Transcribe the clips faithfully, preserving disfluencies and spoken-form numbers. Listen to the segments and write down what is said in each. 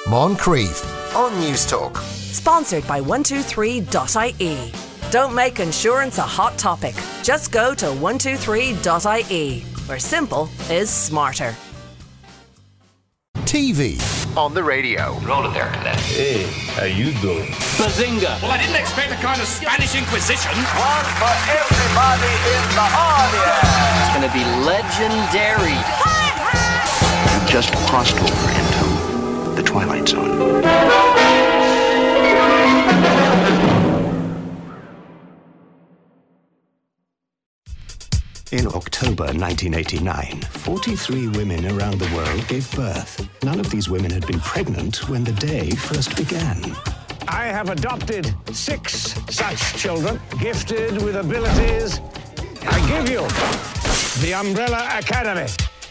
Moncrief on News Talk. Sponsored by one two three dot I E. Don't make insurance a hot topic. Just go to one two three dot I E, where simple is smarter. T V. On the radio. Roll it there, cadet. Hey, how you doing? Bazinga! Well, I didn't expect a kind of Spanish Inquisition. One for everybody in the audience. It's going to be legendary. You've just crossed over into the Twilight Zone. In October nineteen eighty-nine, forty-three women around the world gave birth. None of these women had been pregnant when the day first began. I have adopted six such children, gifted with abilities. I give you the Umbrella Academy.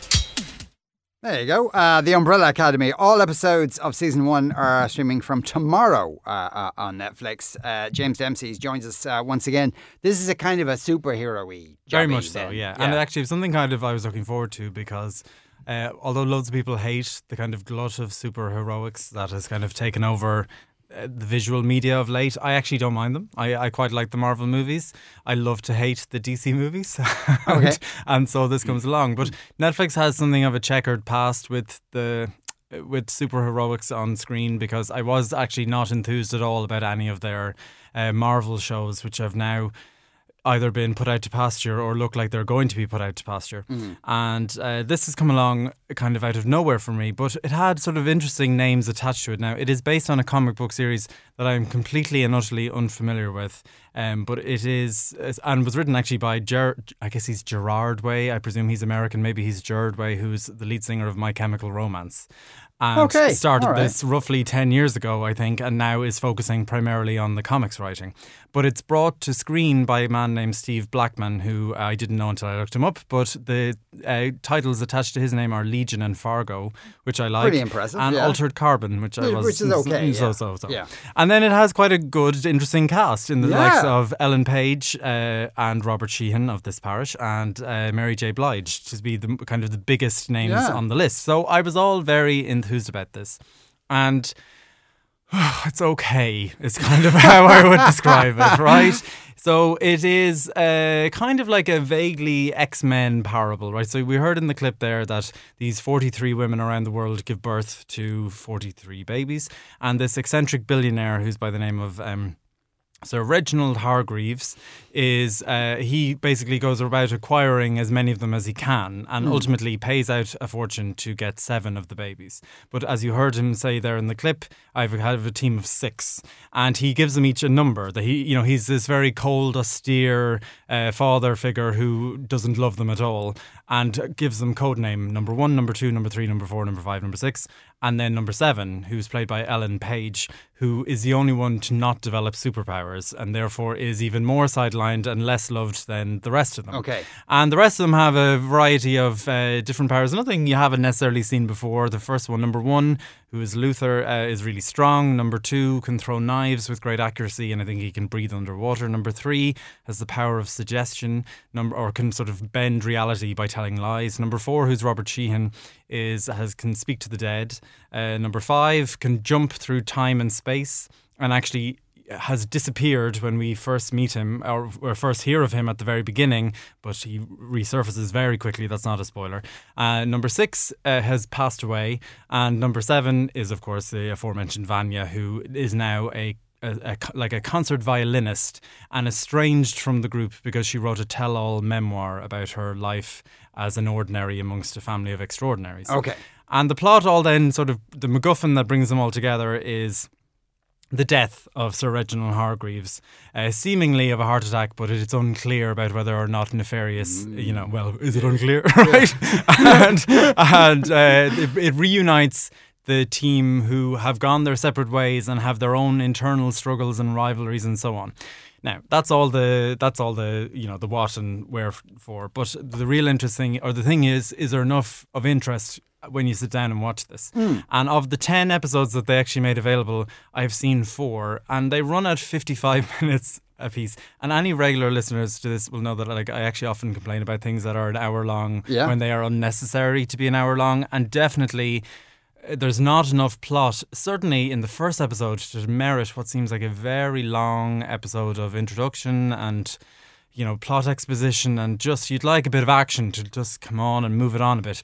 There you go. Uh, the Umbrella Academy. All episodes of season one are streaming from tomorrow uh, uh, on Netflix. Uh, James Dempsey joins us uh, once again. This is a kind of a superhero-y. Very much so, yeah. yeah. And actually, it's something kind of I was looking forward to because uh, although loads of people hate the kind of glut of superheroics that has kind of taken over uh, the visual media of late, I actually don't mind them. I, I quite like the Marvel movies. I love to hate the D C movies. and, okay. and so this comes along. But Netflix has something of a checkered past with the with superheroics on screen, because I was actually not enthused at all about any of their uh, Marvel shows, which have now either been put out to pasture or look like they're going to be put out to pasture. Mm. And uh, this has come along kind of out of nowhere for me, but it had sort of interesting names attached to it. Now, it is based on a comic book series that I'm completely and utterly unfamiliar with, um, but it is, and was written actually by, Ger- I guess he's Gerard Way, I presume he's American, maybe he's Gerard Way, who's the lead singer of My Chemical Romance. And okay. started right. this roughly ten years ago, I think, and now is focusing primarily on the comics writing. But it's brought to screen by a man named Steve Blackman, who I didn't know until I looked him up, but the uh, titles attached to his name are Legion and Fargo, which I like. Pretty impressive, And yeah. Altered Carbon, which I was... Which is okay, So, yeah. so, so. Yeah. And then it has quite a good, interesting cast in the Yeah. likes of Ellen Page uh, and Robert Sheehan of This Parish and uh, Mary J. Blige, to be the kind of the biggest names Yeah. on the list. So I was all very enthused about this. And oh, it's okay. It's kind of how I would describe it, right? So it is uh, kind of like a vaguely X-Men parable, right? So we heard in the clip there that these forty-three women around the world give birth to forty-three babies. And this eccentric billionaire who's by the name of... Um, So Reginald Hargreaves is, uh, he basically goes about acquiring as many of them as he can and mm. ultimately pays out a fortune to get seven of the babies. But as you heard him say there in the clip, I've had a team of six, and he gives them each a number. That he, you know, he's this very cold, austere uh, father figure who doesn't love them at all, and gives them codename number one, number two, number three, number four, number five, number six, and then number seven, who's played by Ellen Page, who is the only one to not develop superpowers and therefore is even more sidelined and less loved than the rest of them. Okay. And the rest of them have a variety of uh, different powers, nothing you haven't necessarily seen before. The first one, number one, who is Luther, uh, is really strong. Number two can throw knives with great accuracy, and I think he can breathe underwater. Number three has the power of suggestion, number or can sort of bend reality by telling lies. Number four, who's Robert Sheehan, is has can speak to the dead. Uh, number five can jump through time and space, and actually has disappeared when we first meet him or, or first hear of him at the very beginning, but he resurfaces very quickly. That's not a spoiler. Uh, number six uh, has passed away, and number seven is, of course, the aforementioned Vanya, who is now a A, a, like a concert violinist and estranged from the group because she wrote a tell-all memoir about her life as an ordinary amongst a family of extraordinaries. Okay. And the plot all then sort of, the MacGuffin that brings them all together is the death of Sir Reginald Hargreaves, uh, seemingly of a heart attack, but it's unclear about whether or not nefarious, mm. you know, well, is it unclear, right? and and uh, it, it reunites the team who have gone their separate ways and have their own internal struggles and rivalries and so on. Now, that's all the that's all the you know the what and where for. But the real interesting, or the thing is, is there enough of interest when you sit down and watch this? Mm. And of the ten episodes that they actually made available, I've seen four, and they run at fifty-five minutes a piece. And any regular listeners to this will know that like I actually often complain about things that are an hour long yeah. when they are unnecessary to be an hour long, and definitely there's not enough plot, certainly in the first episode, to merit what seems like a very long episode of introduction and, you know, plot exposition, and just you'd like a bit of action to just come on and move it on a bit.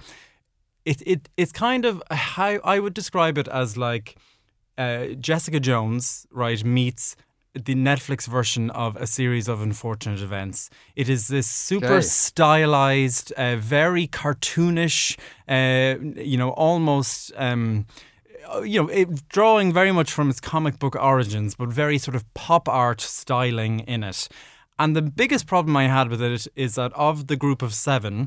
It it it's kind of how I would describe it as like uh, Jessica Jones, right, meets the Netflix version of A Series of Unfortunate Events. It is this super Okay. stylized, uh, very cartoonish, uh, you know, almost, um, you know, it, drawing very much from its comic book origins, but very sort of pop art styling in it. And the biggest problem I had with it is that of the group of seven,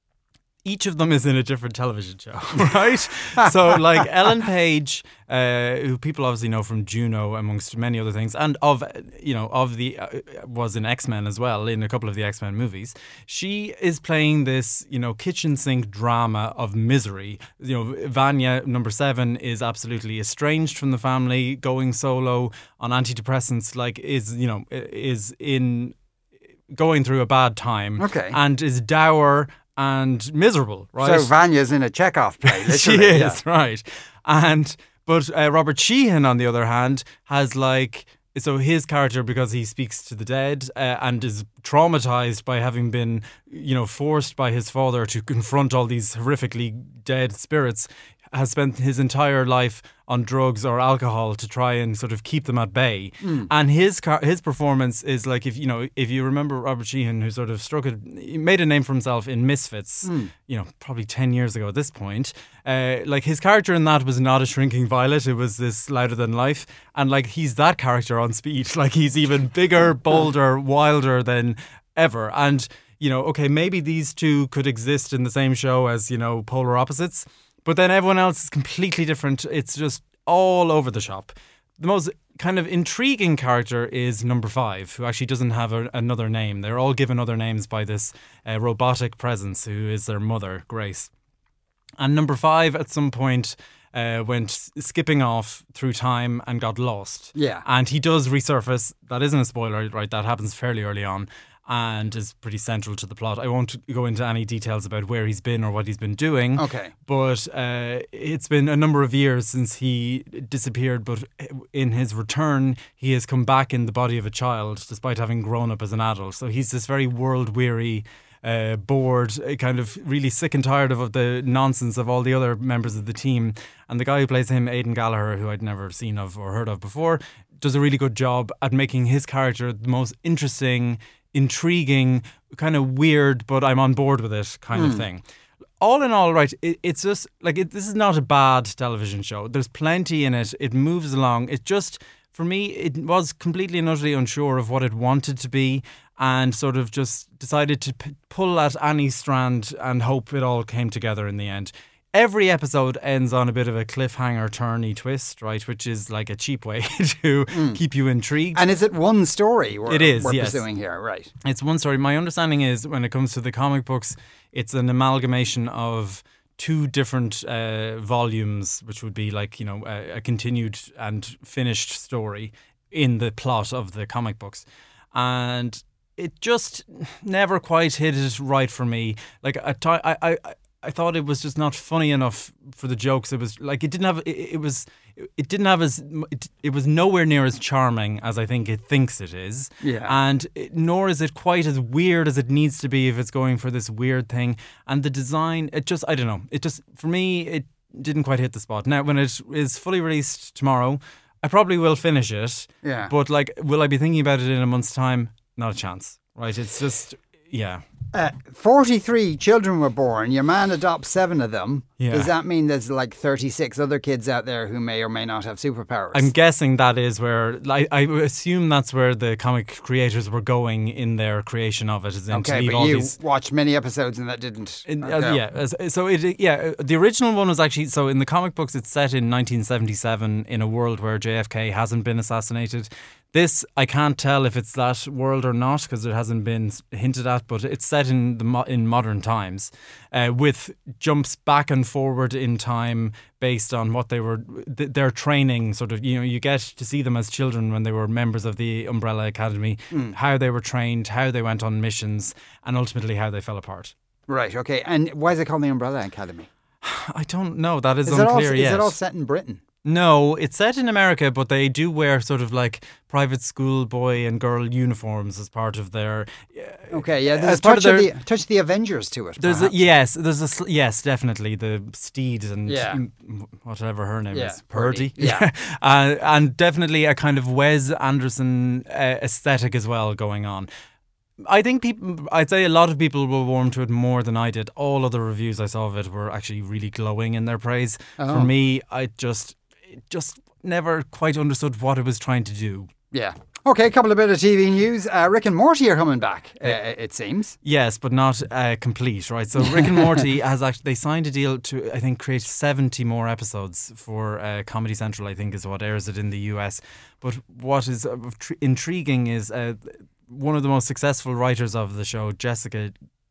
each of them is in a different television show, right? So, like Ellen Page, uh, who people obviously know from Juno, amongst many other things, and of, you know, of the, uh, was in X-Men as well, in a couple of the X-Men movies. She is playing this, you know, kitchen sink drama of misery. You know, Vanya, number seven, is absolutely estranged from the family, going solo on antidepressants, like, is, you know, is in, going through a bad time. Okay. And is dour and miserable, right? So Vanya's in a Chekhov play, She literally. is, yeah. right. And, but uh, Robert Sheehan, on the other hand, has like, so his character, because he speaks to the dead uh, and is traumatized by having been, you know, forced by his father to confront all these horrifically dead spirits, has spent his entire life on drugs or alcohol to try and sort of keep them at bay. Mm. And his car- his performance is like, if you know, if you remember Robert Sheehan, who sort of struck a, he made a name for himself in Misfits, Mm. you know, probably ten years ago at this point. Uh, like his character in that was not a shrinking violet; it was this louder than life, and like he's that character on Speed. Like he's even bigger, bolder, wilder than ever. And you know, okay, maybe these two could exist in the same show as, you know, polar opposites. But then everyone else is completely different. It's just all over the shop. The most kind of intriguing character is number five, who actually doesn't have a, another name. They're all given other names by this uh, robotic presence who is their mother, Grace. And number five, at some point, uh, went skipping off through time and got lost. Yeah. And he does resurface. That isn't a spoiler, right? That happens fairly early on and is pretty central to the plot. I won't go into any details about where he's been or what he's been doing. Okay. But uh, it's been a number of years since he disappeared, but in his return, he has come back in the body of a child, despite having grown up as an adult. So he's this very world-weary, uh, bored, kind of really sick and tired of the nonsense of all the other members of the team. And the guy who plays him, Aidan Gallagher, who I'd never seen of or heard of before, does a really good job at making his character the most interesting, intriguing, kind of weird, but I'm on board with it kind Mm. of thing. All in all, right, it, it's just like it, this is not a bad television show. There's plenty in it. It moves along. It just, for me, it was completely and utterly unsure of what it wanted to be, and sort of just decided to p- pull at any strand and hope it all came together in the end. Every episode ends on a bit of a cliffhanger, turny twist, right? Which is like a cheap way to Mm. keep you intrigued. And is it one story we're, It is, we're yes. pursuing here? Right. It's one story. My understanding is when it comes to the comic books, it's an amalgamation of two different uh, volumes, which would be like, you know, a, a continued and finished story in the plot of the comic books. And it just never quite hit it right for me. Like, I, I, I, I thought it was just not funny enough for the jokes. It was like, it didn't have, it, it was, it didn't have as, it, it was nowhere near as charming as I think it thinks it is. Yeah. And it, nor is it quite as weird as it needs to be if it's going for this weird thing. And the design, it just, I don't know, it just, for me, it didn't quite hit the spot. Now, when it is fully released tomorrow, I probably will finish it. Yeah. But like, will I be thinking about it in a month's time? Not a chance, right? It's just, yeah. Uh, forty-three children were born. Your man adopts seven of them. Yeah. Does that mean there's like thirty-six other kids out there who may or may not have superpowers? I'm guessing that is where, I, I assume that's where the comic creators were going in their creation of it. Is in to Okay, leave but all you these, watched many episodes and that didn't. In, uh, uh, go. yeah, as- so it yeah the original one was actually, so in the comic books it's set in nineteen seventy-seven in a world where J F K hasn't been assassinated. This, I can't tell if it's that world or not because it hasn't been hinted at, but it's set in the mo- in modern times uh, with jumps back and forward in time based on what they were, th- their training sort of, you know, you get to see them as children when they were members of the Umbrella Academy, Mm. how they were trained, how they went on missions, and ultimately how they fell apart. Right, okay. And why is it called the Umbrella Academy? I don't know. That is, is it all, unclear yet. Is it all set in Britain? No, it's set in America, but they do wear sort of like private school boy and girl uniforms as part of their. Uh, okay, yeah, there's as a part touch of, of, their, the, touch of the Avengers to it. There's a, yes, there's a yes, definitely the Steed and yeah. whatever her name yeah, is, Purdy. Purdy. Yeah, uh, and definitely a kind of Wes Anderson uh, aesthetic as well going on. I think people, I'd say a lot of people were warm to it more than I did. All other reviews I saw of it were actually really glowing in their praise. Oh. For me, I just, just never quite understood what it was trying to do. Yeah. Okay, a couple of bit of T V news. Uh, Rick and Morty are coming back, uh, it seems. Yes, but not uh, complete, right? So Rick and Morty has actually, they signed a deal to, I think, create seventy more episodes for uh, Comedy Central, I think is what airs it in the U S. But what is uh, tr- intriguing is uh, one of the most successful writers of the show, Jessica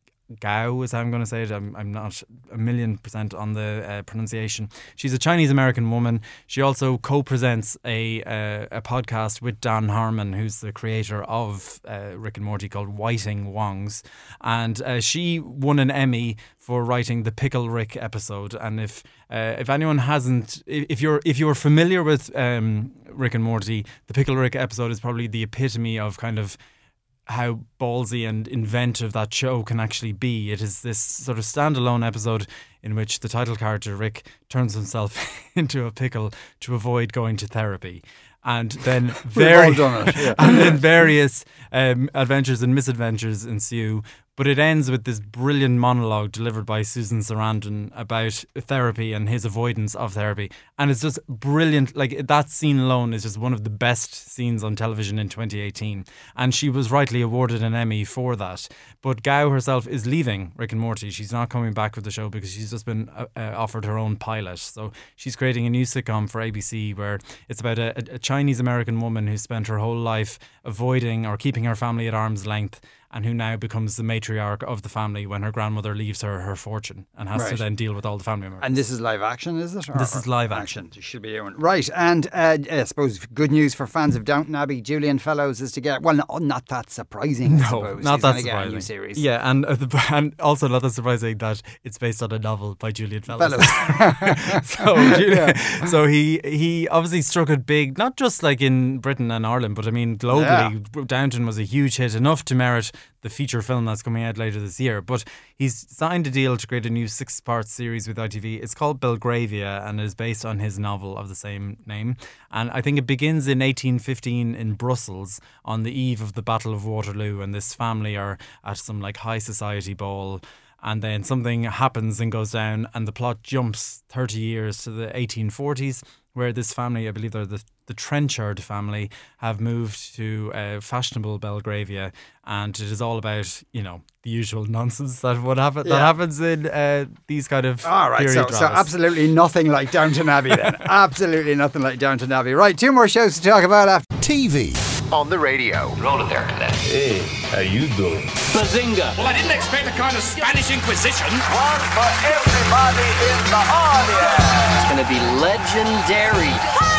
Gao, is how I'm going to say it. I'm, I'm not a million percent on the uh, pronunciation. She's a Chinese-American woman. She also co-presents a uh, a podcast with Dan Harmon, who's the creator of uh, Rick and Morty, called Whiting Wongs. And uh, she won an Emmy for writing the Pickle Rick episode. And if uh, if anyone hasn't, if you're if you're familiar with um, Rick and Morty, the Pickle Rick episode is probably the epitome of kind of how ballsy and inventive that show can actually be. It is this sort of standalone episode in which the title character, Rick, turns himself into a pickle to avoid going to therapy. And then, very, done it, yeah. and then various um, adventures and misadventures ensue. But it ends with this brilliant monologue delivered by Susan Sarandon about therapy and his avoidance of therapy. And it's just brilliant. Like, that scene alone is just one of the best scenes on television in twenty eighteen. And she was rightly awarded an Emmy for that. But Gao herself is leaving Rick and Morty. She's not coming back with the show because she's just been uh, uh, offered her own pilot. So she's creating a new sitcom for A B C where it's about a, a Chinese-American woman who spent her whole life avoiding or keeping her family at arm's length, and who now becomes the matriarch of the family when her grandmother leaves her her fortune and has right. to then deal with all the family members. And this is live action, is it? Or, this is live action. You should be doing right. And uh, I suppose good news for fans of Downton Abbey. Julian Fellows is to get, well, not, not that surprising, I no, suppose. not He's that surprising. Get a new series. Yeah, and uh, the, and also not that surprising that it's based on a novel by Julian Fellows. Fellows. so, yeah. so he he obviously struck it big, not just like in Britain and Ireland, but I mean globally. Yeah. Downton was a huge hit, enough to merit the feature film that's coming out later this year. But he's signed a deal to create a new six-part series with I T V. It's called Belgravia and is based on his novel of the same name. And I think it begins in eighteen fifteen in Brussels on the eve of the Battle of Waterloo, and this family are at some like high society ball, and then something happens and goes down, and the plot jumps thirty years to the eighteen forties, where this family, I believe they're the, the Trenchard family, have moved to uh, fashionable Belgravia, and it is all about, you know, the usual nonsense that would happen, yeah. that happens in uh, these kind of all right, so, so absolutely nothing like Downton Abbey then. Absolutely nothing like Downton Abbey. Right, two more shows to talk about after. T V. On the radio. Roll it there, Cadet. Hey, how you doing? Bazinga! Well, I didn't expect a kind of Spanish Inquisition. One for everybody in the audience. It's going to be legendary.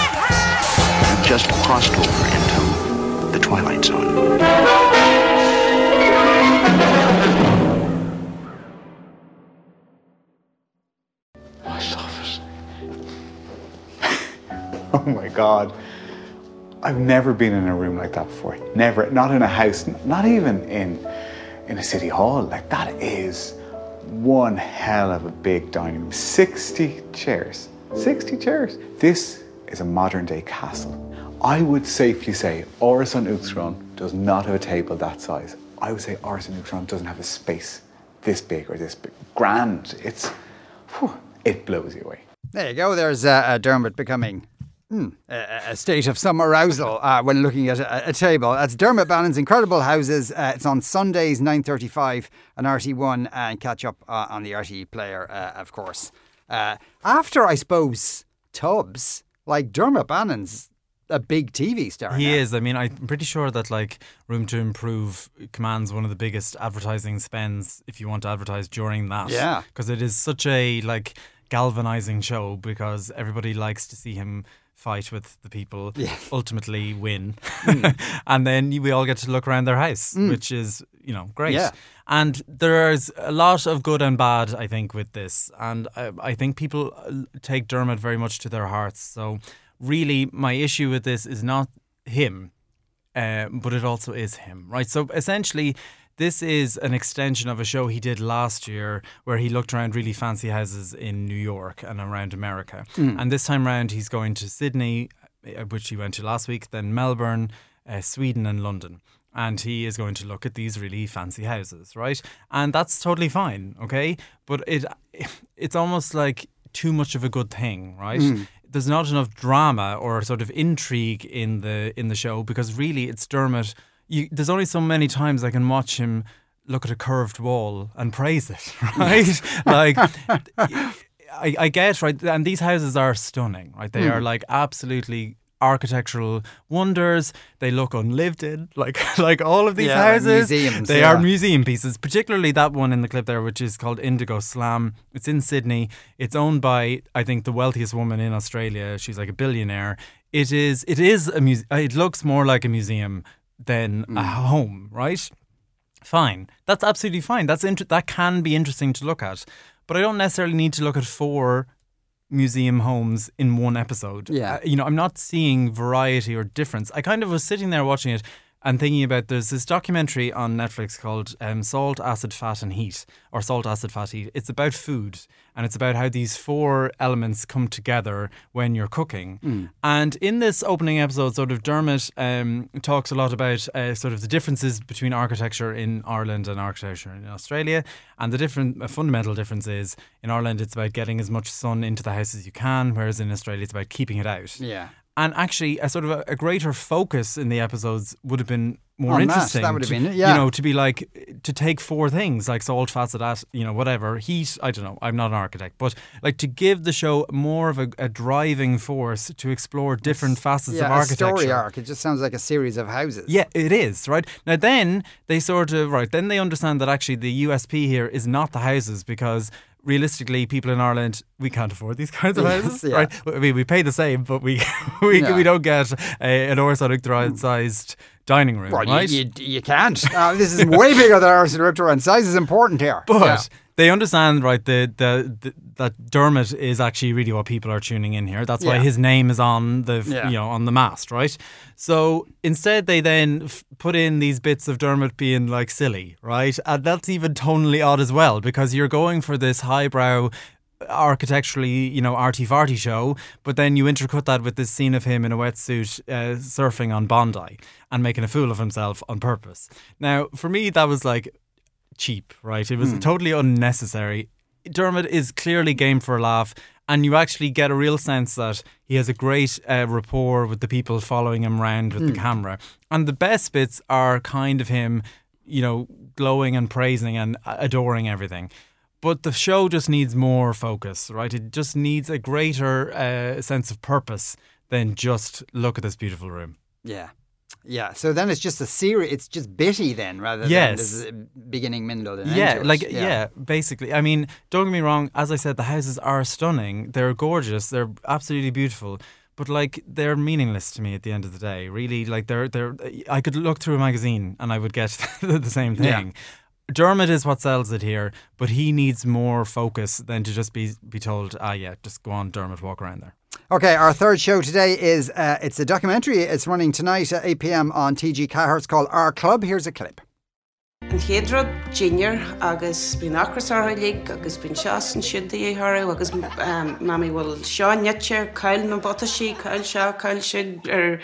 You've just crossed over into the Twilight Zone. I love it. Oh my God. I've never been in a room like that before. Never. Not in a house. Not even in in a city hall. Like, that is one hell of a big dining room. sixty chairs. sixty chairs. This is a modern day castle. I would safely say Áras an Uachtaráin does not have a table that size. I would say Áras an Uachtaráin doesn't have a space this big or this big. Grand. It's, whew, it blows you away. There you go. There's uh, uh, Dermot becoming Hmm. A, a state of some arousal uh, when looking at a, a table. That's Dermot Bannon's Incredible Houses. Uh, it's on Sundays, nine thirty-five on R T one, and catch up uh, on the R T E player, uh, of course. Uh, after, I suppose, Tubbs, like Dermot Bannon's a big T V star. He now. is. I mean, I'm pretty sure that like Room to Improve commands one of the biggest advertising spends if you want to advertise during that. Yeah. Because it is such a like galvanizing show because everybody likes to see him fight with the people, yes. ultimately win. Mm. And then we all get to look around their house, mm. which is, you know, great. Yeah. And there's a lot of good and bad, I think, with this. And I, I think people take Dermot very much to their hearts. So really, my issue with this is not him, uh, but it also is him, right? So essentially, this is an extension of a show he did last year where he looked around really fancy houses in New York and around America. Mm. And this time round, he's going to Sydney, which he went to last week, then Melbourne, uh, Sweden and London. And he is going to look at these really fancy houses, right? And that's totally fine, okay? But it it's almost like too much of a good thing, right? Mm. There's not enough drama or sort of intrigue in the in the show because really it's Dermot. You, there's only so many times I can watch him look at a curved wall and praise it, right? like, I, I get, right? And these houses are stunning, right? They mm. are like absolutely architectural wonders. They look unlived in, like like all of these yeah, houses. Museums, they yeah. are museum pieces, particularly that one in the clip there, which is called Indigo Slam. It's in Sydney. It's owned by, I think, the wealthiest woman in Australia. She's like a billionaire. It is, it is a muse- It looks more like a museum than mm. a home, right? Fine. That's absolutely fine. That's inter- That can be interesting to look at. But I don't necessarily need to look at four museum homes in one episode. Yeah. Uh, you know, I'm not seeing variety or difference. I kind of was sitting there watching it and thinking about, there's this documentary on Netflix called um, Salt, Acid, Fat and Heat, or Salt, Acid, Fat, Heat. It's about food, and it's about how these four elements come together when you're cooking. Mm. And in this opening episode, sort of Dermot um, talks a lot about uh, sort of the differences between architecture in Ireland and architecture in Australia. And the different uh, fundamental difference is, in Ireland, it's about getting as much sun into the house as you can, whereas in Australia, it's about keeping it out. Yeah. And actually, a sort of a, a greater focus in the episodes would have been more On interesting. That, that would have to, been it, yeah. You know, to be like, to take four things like salt, fat, acid, you know, whatever, heat, I don't know, I'm not an architect, but like to give the show more of a, a driving force to explore different it's, facets yeah, of architecture. A story arc. It just sounds like a series of houses. Yeah, it is, right? Now then, they sort of, right, then they understand that actually the U S P here is not the houses because realistically, people in Ireland, we can't afford these kinds of houses, yes, yeah. right? I mean, we pay the same, but we we, yeah. we don't get a, an Orson-sized dining room, well, right? You, you, you can't. Uh, this is way bigger than Orson, and size is important here. But yeah. they understand, right, the, the, the that Dermot is actually really what people are tuning in here. That's why yeah. his name is on the yeah. you know on the mast, right? So instead, they then f- put in these bits of Dermot being like silly, right? And that's even tonally odd as well because you're going for this highbrow, architecturally, you know, arty-farty show, but then you intercut that with this scene of him in a wetsuit uh, surfing on Bondi and making a fool of himself on purpose. Now, for me, that was like cheap, right? It was mm. totally unnecessary. Dermot is clearly game for a laugh, and you actually get a real sense that he has a great uh, rapport with the people following him around with mm. the camera. And the best bits are kind of him, you know, glowing and praising and adoring everything. But the show just needs more focus, right? It just needs a greater uh, sense of purpose than just look at this beautiful room. Yeah. Yeah, so then it's just a series. It's just bitty then, rather yes. than this beginning, middle, and end. Yeah, to it. like yeah. yeah, basically. I mean, don't get me wrong. As I said, the houses are stunning. They're gorgeous. They're absolutely beautiful. But like, they're meaningless to me at the end of the day. Really, like they're they're. I could look through a magazine and I would get the same thing. Yeah. Dermot is what sells it here, but he needs more focus than to just be be told, ah, yeah, just go on, Dermot, walk around there. Okay, our third show today is, uh, it's a documentary. It's running tonight at eight p.m. on T G Cahir. It's called Our Club. Here's a clip. An Héadrod Junior agus bín acras ar lig agus bín seas an siúd í harú agus um, mami bhfuil seo nete cail na botaí cail seo cail siúd ar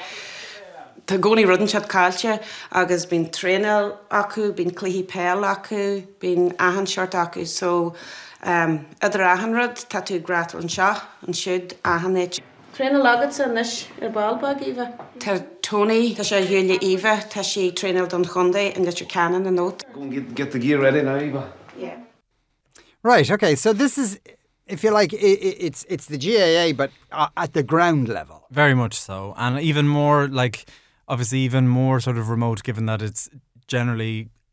tá gcónaí rudan sead cailte agus bín trénal acu bín cluichí péal acu bín ahan seart acu so um, idir ahan rud tá tú grat an seo an siúd ahan éit. Trénal agad sa nis ar ballbag Eva. Tá Tony, tá sé hiúla Eva, tá sí trénal don chundaí and get your cannon and note. Go and get, get the gear ready now, Eva. Yeah. Right, okay, so this is, if you like, it, it's it's the G A A, but uh, at the ground level. Very much so. And even more, like, obviously even more sort of remote, given that it's generally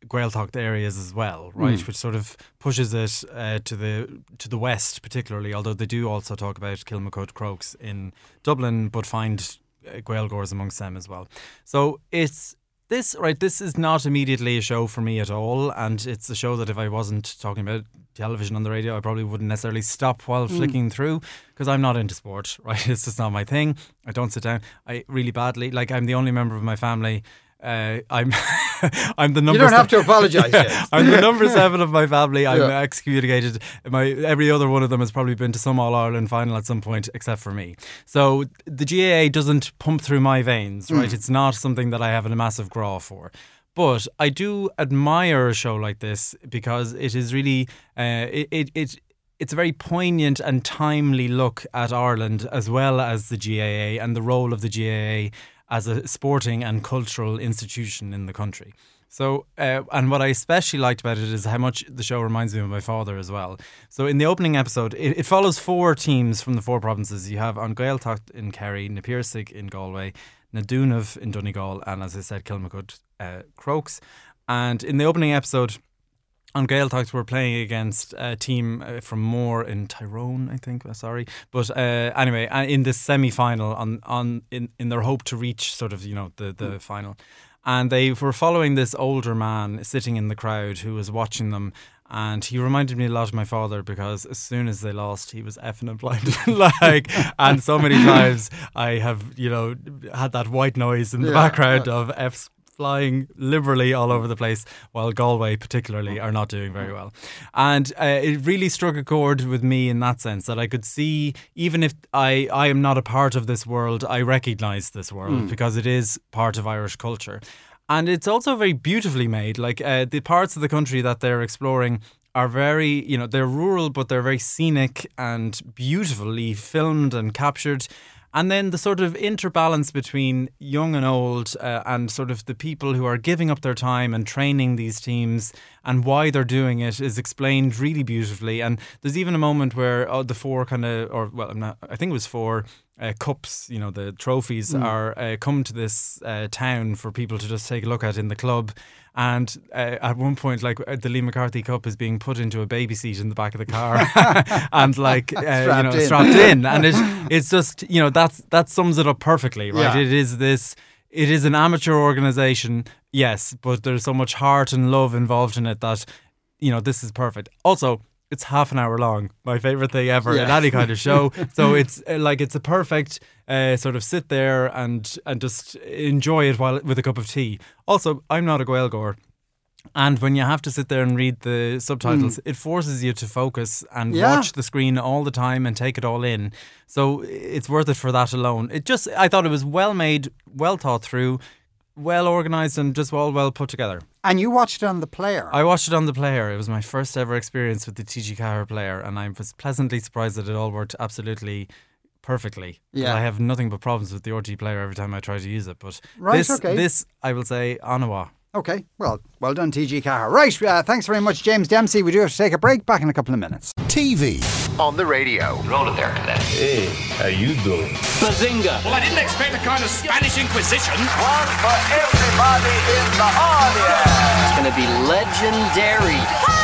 Gaeltacht areas as well, right? Mm. Which sort of pushes it uh, to the to the west, particularly. Although they do also talk about Kilmacud Crokes in Dublin, but find uh, Gaelgores amongst them as well. So it's this right. This is not immediately a show for me at all, and it's a show that if I wasn't talking about television on the radio, I probably wouldn't necessarily stop while Mm. flicking through, because I'm not into sport. Right, it's just not my thing. I don't sit down. I really badly like. I'm the only member of my family. Uh, I'm I'm the number. You don't have se- to apologise yet. I'm the number seven of my family. I'm Yeah. excommunicated. My every other one of them has probably been to some All Ireland final at some point, except for me. So the G A A doesn't pump through my veins, right? Mm. It's not something that I have a massive graw for. But I do admire a show like this because it is really uh, it, it it it's a very poignant and timely look at Ireland as well as the G A A and the role of the G A A as a sporting and cultural institution in the country. So, uh, and what I especially liked about it is how much the show reminds me of my father as well. So in the opening episode, it, it follows four teams from the four provinces. You have An Gaeltacht in Kerry, Na Piarsaigh in Galway, Na Dúnamh in Donegal, and as I said, Kilmacud uh, Crokes. And in the opening episode, on Gaeltacht, we're playing against a team uh, from Moore in Tyrone, I think. Uh, sorry, but uh, anyway, uh, in this semi-final, on on in, in their hope to reach sort of you know the the mm. final, and they were following this older man sitting in the crowd who was watching them. And he reminded me a lot of my father because as soon as they lost, he was effing and blinded. like, and so many times I have, you know, had that white noise in the Yeah, background yeah. of F's flying liberally all over the place, while Galway particularly are not doing very well. And uh, it really struck a chord with me in that sense that I could see, even if I, I am not a part of this world, I recognise this world Mm. because it is part of Irish culture. And it's also very beautifully made. Like uh, the parts of the country that they're exploring are very, you know, they're rural, but they're very scenic and beautifully filmed and captured. And then the sort of interbalance between young and old uh, and sort of the people who are giving up their time and training these teams and why they're doing it is explained really beautifully. And there's even a moment where oh, the four kind of, or well, I'm not, I think it was four uh, cups, you know, the trophies Mm. are uh, come to this uh, town for people to just take a look at in the club. And uh, at one point, like the Lee McCarthy Cup is being put into a baby seat in the back of the car, and like uh, you know in. strapped in, and it, it's just you know that's that sums it up perfectly, right? Yeah. It is this, it is an amateur organisation, yes, but there's so much heart and love involved in it that you know this is perfect. Also, it's half an hour long. My favourite thing ever Yeah. in any kind of show. So it's uh, like it's a perfect uh, sort of sit there and and just enjoy it while with a cup of tea. Also, I'm not a Gaelgore. And when you have to sit there and read the subtitles, Mm. it forces you to focus and Yeah. watch the screen all the time and take it all in. So it's worth it for that alone. It just, I thought it was well made, well thought through, well organised, and just all well put together. And you watched it on the player. I watched it on the player. It was my first ever experience with the T G Cahir player, and I was pleasantly surprised that it all worked absolutely perfectly. 'Cause Yeah. I have nothing but problems with the R T player every time I try to use it. But Right, this, okay. this I will say, Anawa. Okay, well, well done, T G Cahir. Right, uh, thanks very much, James Dempsey. We do have to take a break. Back in a couple of minutes. T V. On the radio. Roll it there, cadet. Hey, how you doing? Bazinga! Well, I didn't expect a kind of Spanish Inquisition. One for everybody in the audience. It's gonna be legendary.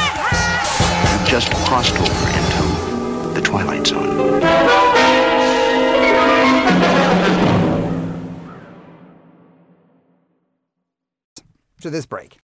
You've just crossed over into the Twilight Zone. To this break.